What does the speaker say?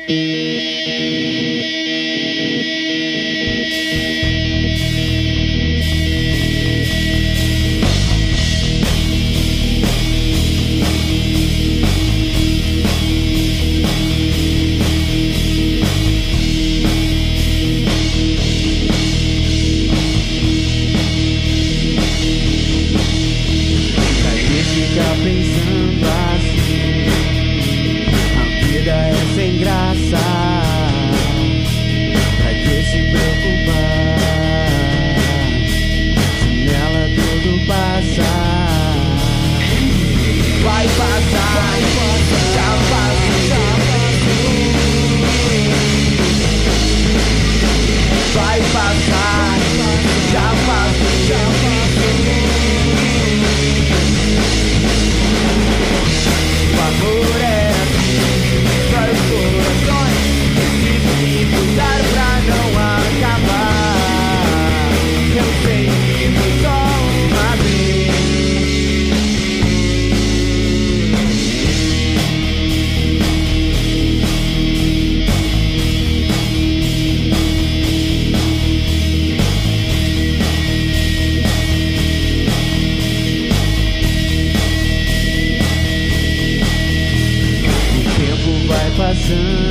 Pensando assim, a vida é sem graça. Pra que se preocupar se nela tudo passa? Vai passar, já passou. Vai passar, já passou. O amor é assim, para os corações que se mudar pra não acabar. Eu sei que foi só uma vez. Vai passando